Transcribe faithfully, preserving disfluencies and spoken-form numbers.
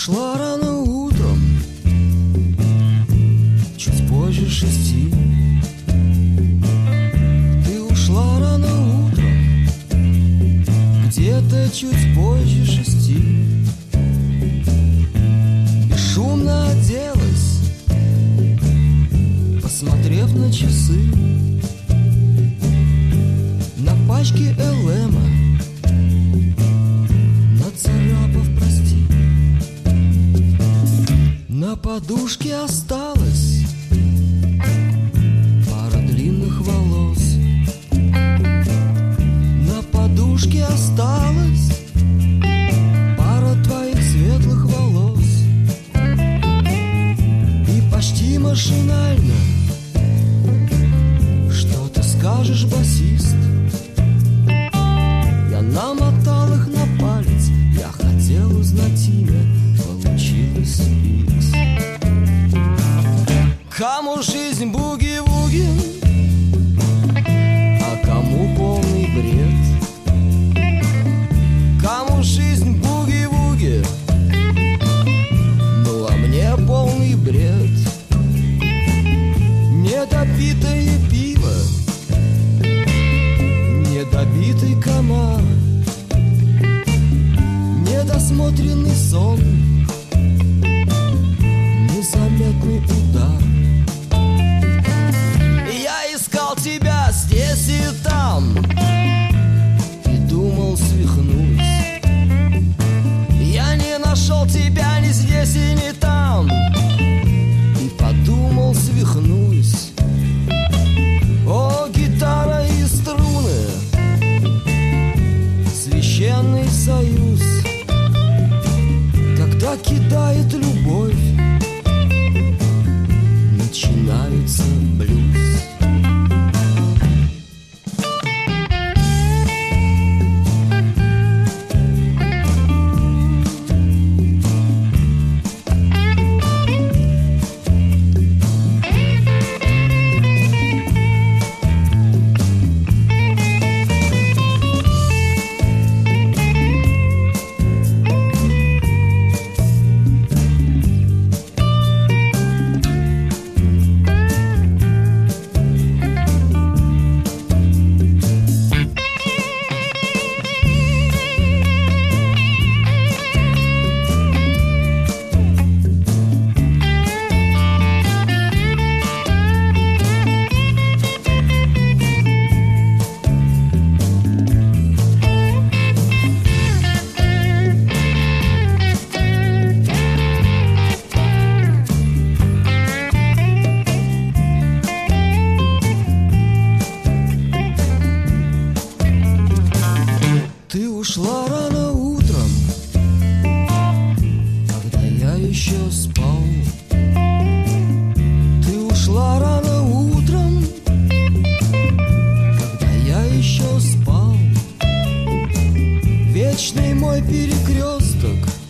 ушла рано утром, чуть позже шести. Ты ушла рано утром, где-то чуть позже шести. Бесшумно оделась, посмотрев на часы. На пачке эл эма нацарапав «прости». На подушке осталась пара длинных волос. На подушке осталась пара твоих светлых волос. И почти машинально: что ты скажешь, басист? Я намотал их на палец, я хотел узнать имя, получилось икс. Кому жизнь буги-вуги, а кому полный бред. Кому жизнь буги-вуги, ну а мне полный бред. Недопитое пиво, недобитый комар, недосмотренный сон, незаметный удар. Я искал тебя здесь и там и думал, свихнусь. Я не нашел тебя ни здесь и ни там и подумал, свихнусь. О, гитара и струны, священный союз, когда кидает любовь, начинается блюз. Ушла рано утром, когда я еще спал. Ты ушла рано утром, когда я еще спал. Вечный мой перекресток,